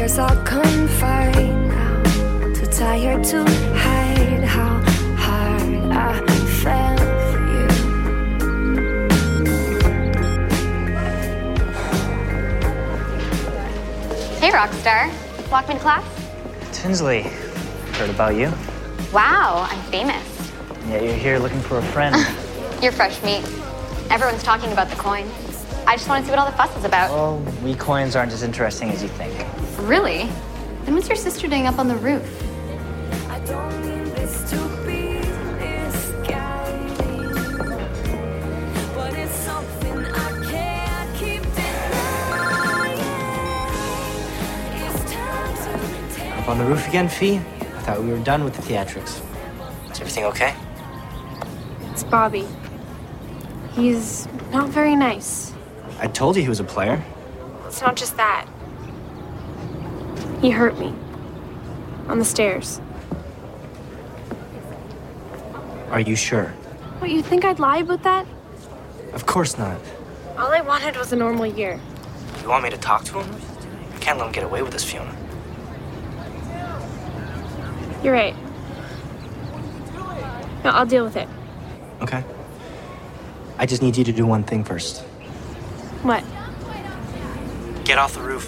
fears are confined now. Too tired to hide how hard I fell for you. Hey, Rockstar. Walk me to class? Tinsley, heard about you. Wow, I'm famous. Yeah, you're here looking for a friend. You're fresh meat. Everyone's talking about the coins. I just want to see what all the fuss is about. Well, we coins aren't as interesting as you think. Really? Then what's your sister doing up on the roof? I don't mean this to be misguiding, but it's something I can't keep denying. It's time to take. Up on the roof again, Fee? I thought we were done with the theatrics. Is everything okay? It's Bobby. He's not very nice. I told you he was a player. It's not just that. He hurt me. On the stairs. Are you sure? What, you think I'd lie about that? Of course not. All I wanted was a normal year. You want me to talk to him? I can't let him get away with this, Fiona. You're right. No, I'll deal with it. Okay. I just need you to do one thing first. What? Get off the roof.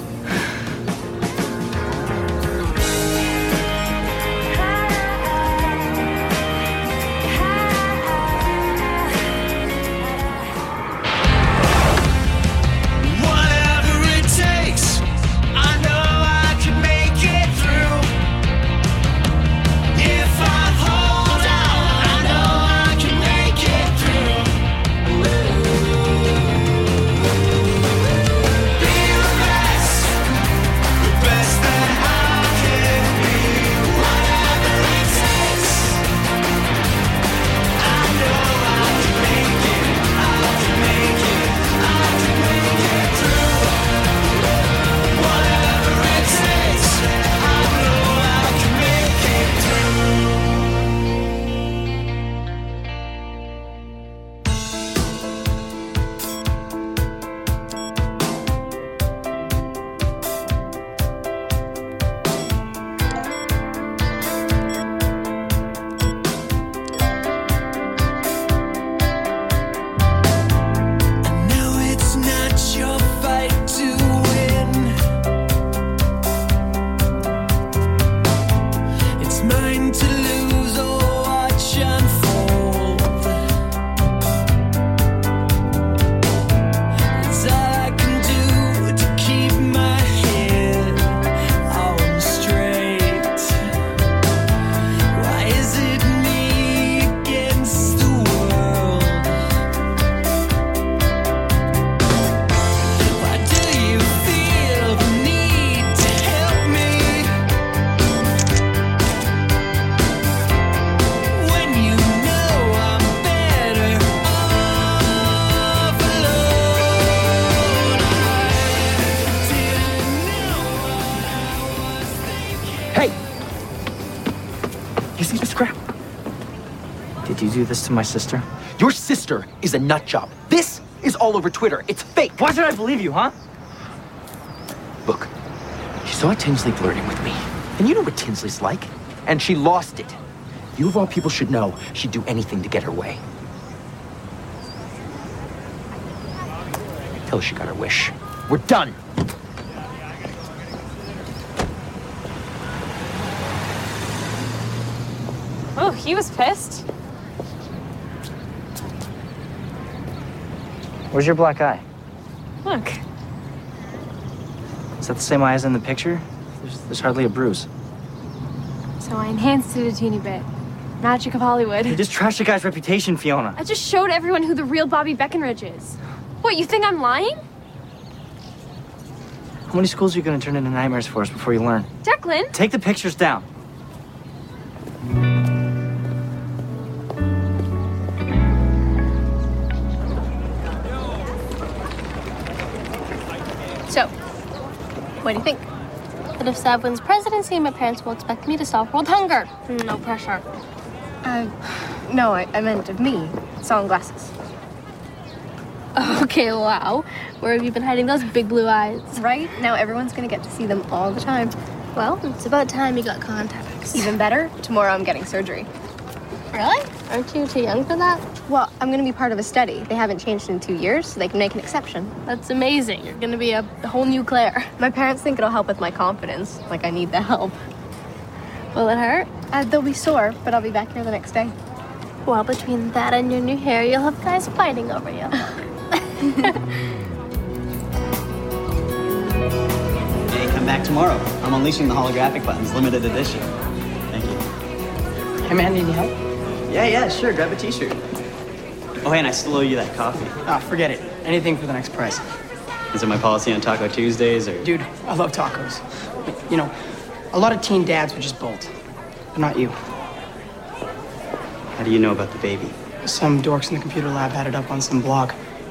Did you do this to my sister? Your sister is a nut job. This is all over Twitter. It's fake. Why should I believe you, huh? Look, she saw Tinsley flirting with me. And you know what Tinsley's like. And she lost it. You of all people should know she'd do anything to get her way. Tell her she got her wish. We're done. Oh, he was pissed. Where's your black eye? Look. Is that the same eye as in the picture? There's hardly a bruise. So I enhanced it a teeny bit. Magic of Hollywood. You just trashed a guy's reputation, Fiona. I just showed everyone who the real Bobby Beckenridge is. What, you think I'm lying? How many schools are you going to turn into nightmares for us before you learn? Declan! Take the pictures down. So, what do you think? That if Sav wins presidency, my parents will expect me to solve world hunger. No pressure. No, I meant of me. Sunglasses. Okay, wow. Where have you been hiding those big blue eyes? Right? Now everyone's gonna get to see them all the time. Well, it's about time you got contacts. Even better, tomorrow I'm getting surgery. Really? Aren't you too young for that? Well, I'm gonna be part of a study. They haven't changed in 2 years, so they can make an exception. That's amazing. You're gonna be a whole new Claire. My parents think it'll help with my confidence, like I need the help. Will it hurt? They'll be sore, but I'll be back here the next day. Well, between that and your new hair, you'll have guys fighting over you. Hey, come back tomorrow. I'm unleashing the holographic buttons, limited edition. Thank you. Hey, man, need any help? Yeah, sure. Grab a t-shirt. Oh, hey, and I still owe you that coffee. Ah, forget it. Anything for the next price. Is it my policy on Taco Tuesdays, or...? Dude, I love tacos. You know, a lot of teen dads would just bolt. But not you. How do you know about the baby? Some dorks in the computer lab had it up on some blog.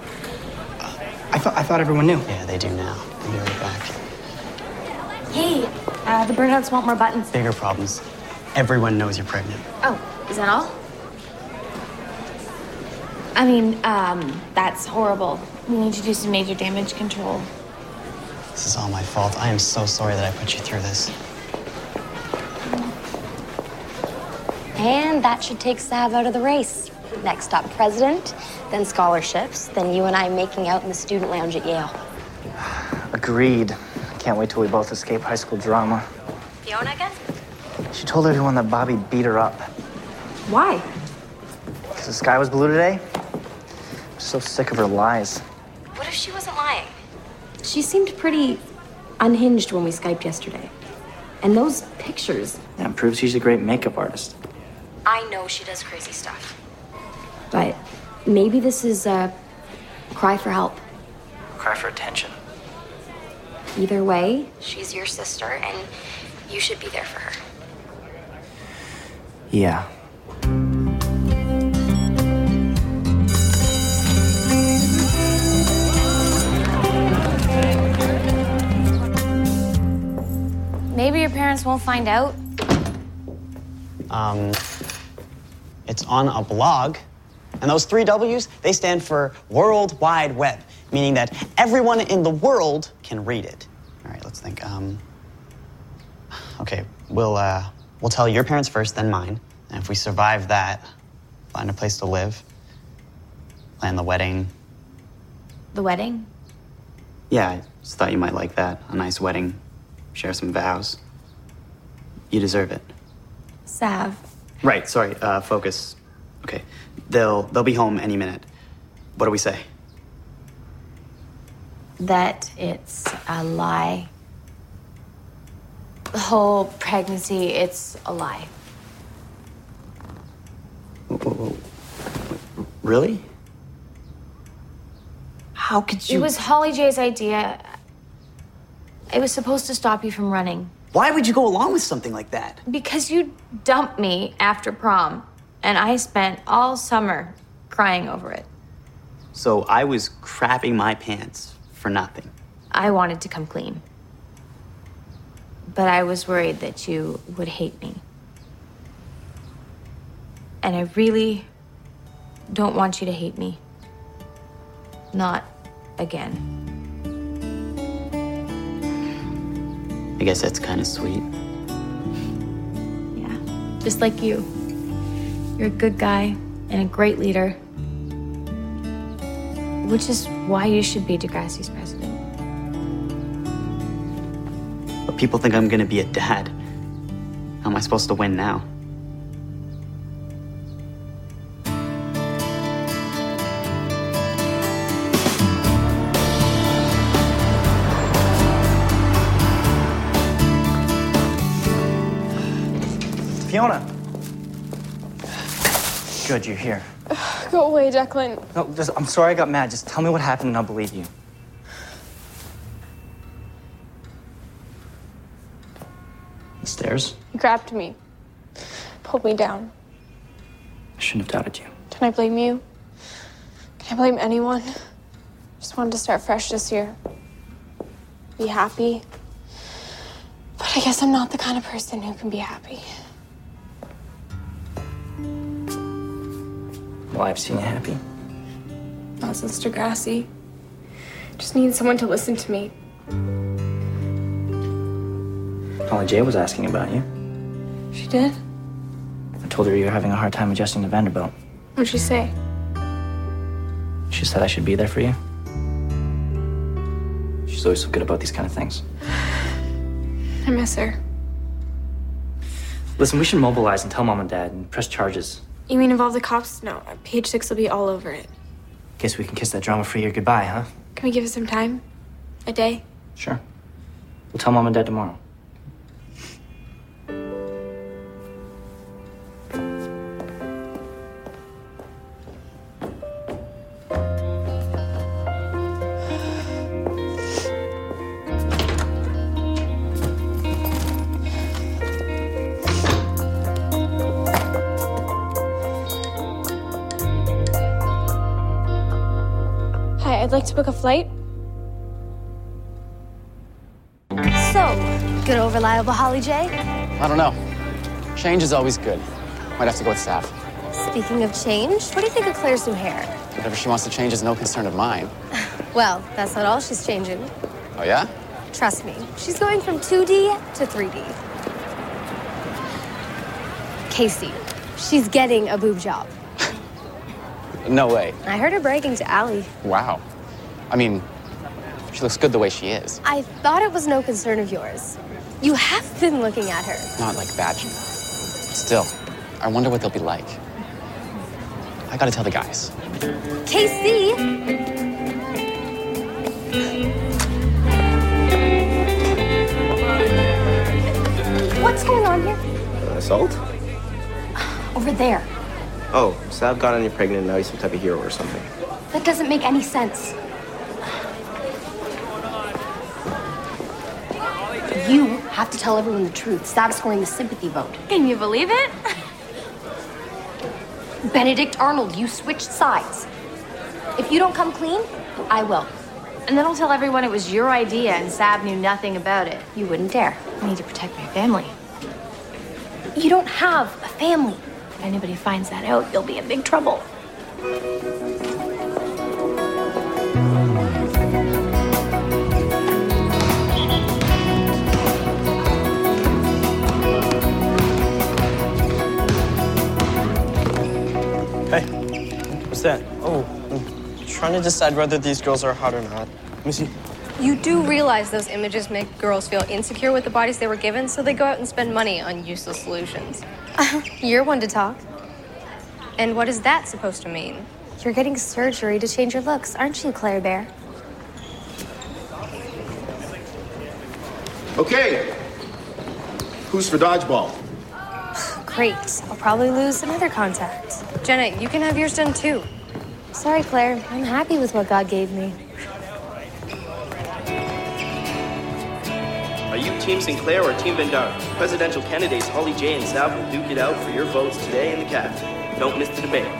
I thought everyone knew. Yeah, they do now. I'll be right back. Hey, the burnouts want more buttons. Bigger problems. Everyone knows you're pregnant. Oh, is that all? I mean, that's horrible. We need to do some major damage control. This is all my fault. I am so sorry that I put you through this. And that should take Sav out of the race. Next up, president, then scholarships, then you and I making out in the student lounge at Yale. Agreed. Can't wait till we both escape high school drama. Fiona again? She told everyone that Bobby beat her up. Why? Because the sky was blue today. I'm so sick of her lies. What if she wasn't lying? She seemed pretty unhinged when we Skyped yesterday. And those pictures. Yeah, it proves she's a great makeup artist. I know she does crazy stuff. But maybe this is a cry for help. Cry for attention. Either way, she's your sister, and you should be there for her. Yeah. Maybe your parents won't find out. It's on a blog. And those 3 W's, they stand for World Wide Web, meaning that everyone in the world can read it. All right, let's think. Okay, we'll tell your parents first, then mine. And if we survive that, find a place to live, plan the wedding. The wedding? Yeah, I just thought you might like that. A nice wedding, share some vows. You deserve it. Sav. Right, sorry, focus. Okay, they'll be home any minute. What do we say? That it's a lie. The whole pregnancy, it's a lie. Whoa. Really? How could you? It was Holly J's idea. It was supposed to stop you from running. Why would you go along with something like that? Because you dumped me after prom, and I spent all summer crying over it. So I was crapping my pants for nothing. I wanted to come clean. But I was worried that you would hate me. And I really don't want you to hate me. Not again. I guess that's kind of sweet. Yeah, just like you. You're a good guy and a great leader. Which is why you should be Degrassi's president. But people think I'm gonna be a dad. How am I supposed to win now? Fiona. Good, you're here. Go away, Declan. No, I'm sorry I got mad. Just tell me what happened and I'll believe you. The stairs? You grabbed me, pulled me down. I shouldn't have doubted you. Can I blame you? Can I blame anyone? Just wanted to start fresh this year. Be happy. But I guess I'm not the kind of person who can be happy. Well, I've seen you happy. Not since Degrassi. Just need someone to listen to me. Holly J was asking about you. She did? I told her you were having a hard time adjusting to Vanderbilt. What'd she say? She said I should be there for you. She's always so good about these kind of things. I miss her. Listen, we should mobilize and tell Mom and Dad and press charges. You mean involve the cops? No, Page 6 will be all over it. Guess we can kiss that drama-free year goodbye, huh? Can we give it some time? A day? Sure. We'll tell Mom and Dad tomorrow. Hi, I'd like to book a flight. So, good old reliable Holly J? I don't know. Change is always good. Might have to go with Sav. Speaking of change, what do you think of Claire's new hair? Whatever she wants to change is no concern of mine. Well, that's not all she's changing. Oh, yeah? Trust me, she's going from 2D to 3D. Casey, she's getting a boob job. No way. I heard her bragging to Allie. Wow. I mean, she looks good the way she is. I thought it was no concern of yours. You have been looking at her. Not like that. Still, I wonder what they'll be like. I gotta tell the guys. Casey! What's going on here? Assault? Over there. Oh, Sav got on you pregnant, now he's some type of hero or something. That doesn't make any sense. You have to tell everyone the truth. Sav's scoring the sympathy vote. Can you believe it? Benedict Arnold, you switched sides. If you don't come clean, I will. And then I'll tell everyone it was your idea and Sav knew nothing about it. You wouldn't dare. I need to protect my family. You don't have a family. If anybody finds that out, you'll be in big trouble. Hey, what's that? Oh, I'm trying to decide whether these girls are hot or not. Let me see. You do realize those images make girls feel insecure with the bodies they were given, so they go out and spend money on useless solutions. You're one to talk. And what is that supposed to mean? You're getting surgery to change your looks, aren't you, Claire Bear? Okay. Who's for dodgeball? Great. I'll probably lose another contact. Jenna, you can have yours done too. Sorry, Claire. I'm happy with what God gave me. Are you Team Sinclair or Team Vendar? Presidential candidates Holly J and Sav will duke it out for your votes today in the CAF. Don't miss the debate.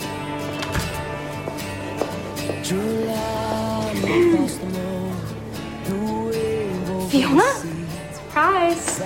Fiona? Surprise.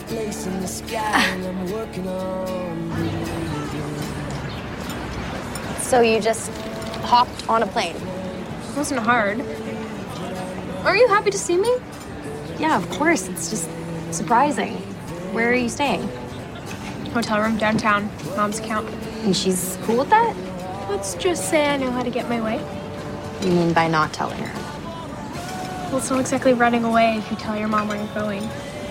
So you just hopped on a plane? It wasn't hard. Are you happy to see me? Yeah, of course. It's just surprising. Where are you staying? Hotel room downtown. Mom's account. And she's cool with that? Let's just say I know how to get my way. You mean by not telling her? Well, it's not exactly running away if you tell your mom where you're going.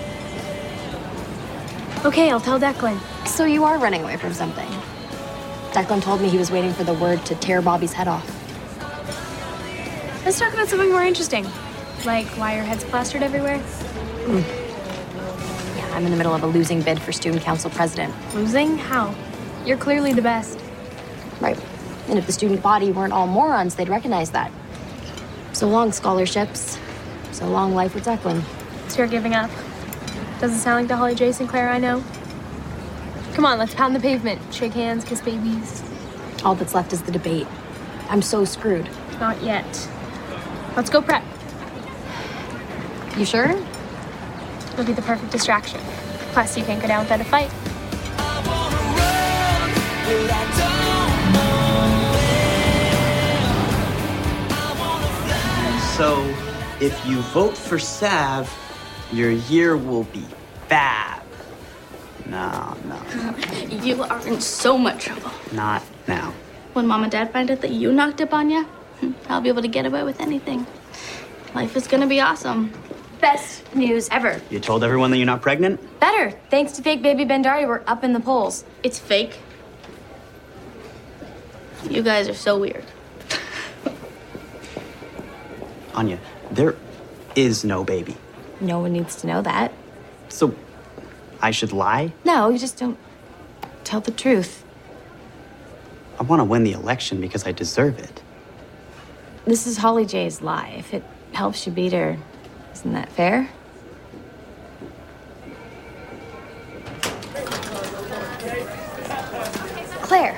Okay, I'll tell Declan. So you are running away from something. Declan told me he was waiting for the word to tear Bobby's head off. Let's talk about something more interesting. Like why your head's plastered everywhere. Yeah, I'm in the middle of a losing bid for student council president. Losing? How? You're clearly the best. Right. And if the student body weren't all morons, they'd recognize that. So long, scholarships. So long, life with Declan. So you're giving up. Doesn't sound like the Holly J. Sinclair I know. Come on, let's pound the pavement. Shake hands, kiss babies. All that's left is the debate. I'm so screwed. Not yet. Let's go prep. You sure? It'll be the perfect distraction. Plus, you can't go down without a fight. So, if you vote for Sav, your year will be fab. No. You are in so much trouble. Not now. When Mom and Dad find out that you knocked up Anya, I'll be able to get away with anything. Life is gonna be awesome. Best news ever. You told everyone that you're not pregnant? Better. Thanks to fake baby Bendari, we're up in the polls. It's fake. You guys are so weird. Anya, there is no baby. No one needs to know that. So, I should lie? No, you just don't tell the truth. I want to win the election because I deserve it. This is Holly J's lie. If it helps you beat her, isn't that fair? Claire.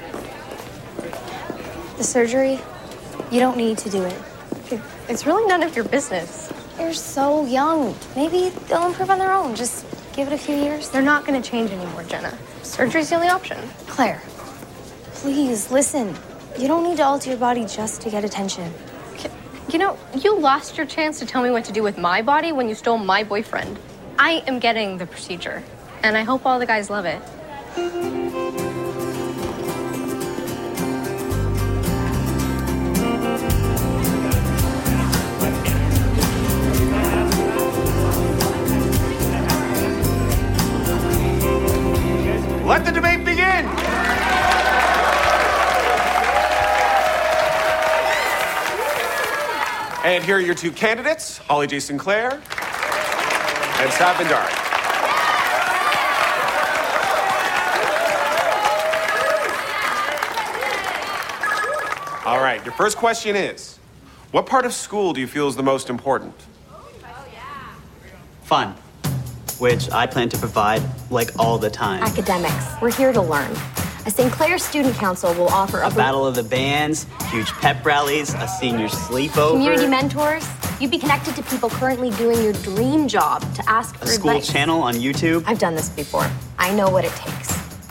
The surgery, you don't need to do it. It's really none of your business. You're so young. Maybe they'll improve on their own. Just give it a few years. They're not going to change anymore, Jenna. Surgery's the only option. Claire, please listen. You don't need to alter your body just to get attention. You know, you lost your chance to tell me what to do with my body when you stole my boyfriend. I am getting the procedure, and I hope all the guys love it. Let the debate begin! And here are your two candidates, Holly J. Sinclair and Sav Bendari. All right, your first question is, what part of school do you feel is the most important? Fun, which I plan to provide, like, all the time. Academics. We're here to learn. A St. Clair Student Council will offer a battle of the bands, huge pep rallies, a senior sleepover. Community mentors. You'd be connected to people currently doing your dream job to ask for advice. A school channel on YouTube. I've done this before. I know what it takes.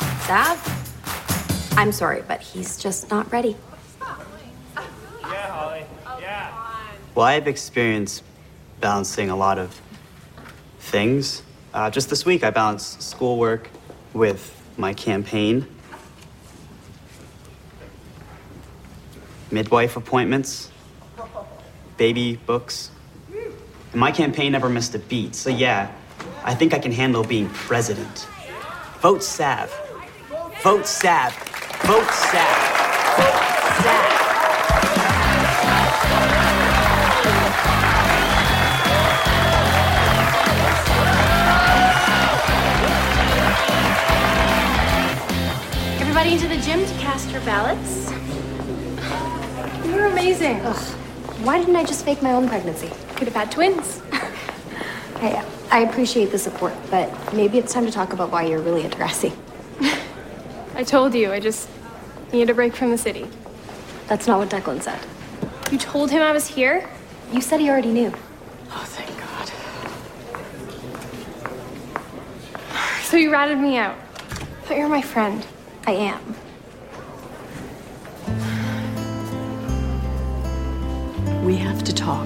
Sav? I'm sorry, but he's just not ready. Yeah, Holly. Yeah. Well, I've experienced balancing a lot of things. Just this week, I balanced schoolwork with my campaign, midwife appointments, baby books. And my campaign never missed a beat. So yeah, I think I can handle being president. Vote Sav. Vote Sav. Vote Sav. Vote Sav. Everybody into the gym to cast your ballots. You're amazing. Ugh. Why didn't I just fake my own pregnancy? Could have had twins. Hey, I appreciate the support, but maybe it's time to talk about why you're really into Grassy. I told you, I just needed a break from the city. That's not what Declan said. You told him I was here? You said he already knew. Oh, thank God. So you ratted me out. But you're my friend. I am. We have to talk.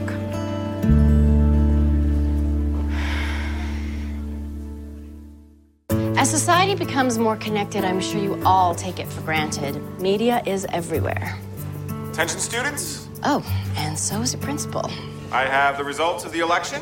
As society becomes more connected, I'm sure you all take it for granted. Media is everywhere. Attention students. Oh, and so is your principal. I have the results of the election.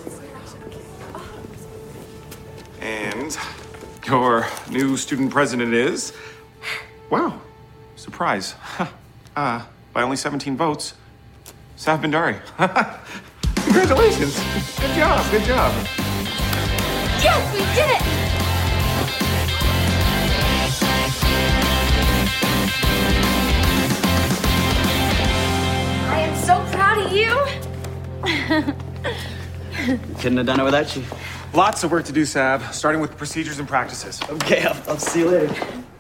And your new student president is... Wow, surprise. By only 17 votes, Sav Bendari. Congratulations. Good job, good job. Yes, we did it! I am so proud of you. Couldn't have done it without you. Lots of work to do, Sav, starting with procedures and practices. Okay, I'll see you later.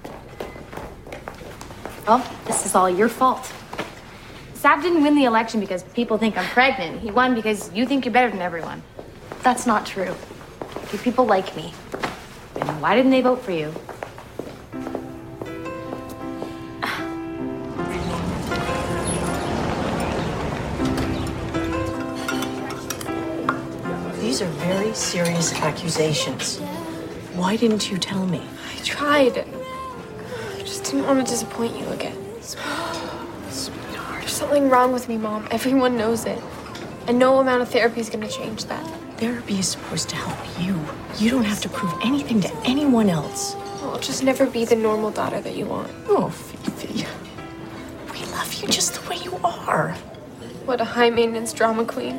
Well, this is all your fault. Sav didn't win the election because people think I'm pregnant. He won because you think you're better than everyone. That's not true. You people like me. And why didn't they vote for you? These are very serious accusations. Why didn't you tell me? I tried. I just didn't want to disappoint you again. Sweetheart. There's something wrong with me, Mom. Everyone knows it. And no amount of therapy is going to change that. Therapy is supposed to help you. You don't have to prove anything to anyone else. Well, I'll just never be the normal daughter that you want. Oh, Fifi. We love you just the way you are. What a high-maintenance drama queen.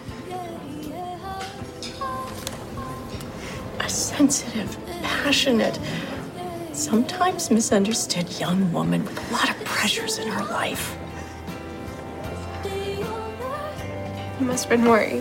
A sensitive, passionate, sometimes misunderstood young woman with a lot of pressures in her life. You must have been worried.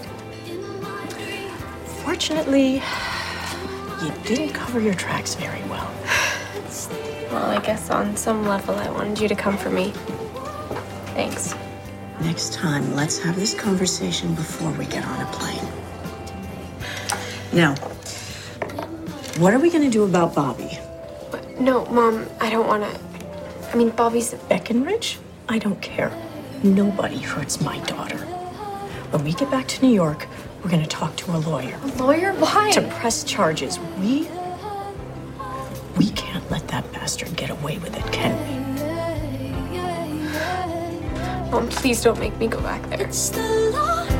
Fortunately, you didn't cover your tracks very well. Well, I guess on some level I wanted you to come for me. Thanks. Next time, let's have this conversation before we get on a plane. Now, what are we going to do about Bobby? No, Mom, I don't want to. I mean, Bobby's... Breckenridge? I don't care. Nobody hurts my daughter. When we get back to New York, we're going to talk to a lawyer. A lawyer? Why? To press charges. We can't let that bastard get away with it, can we? Mom, please don't make me go back there. It's the law.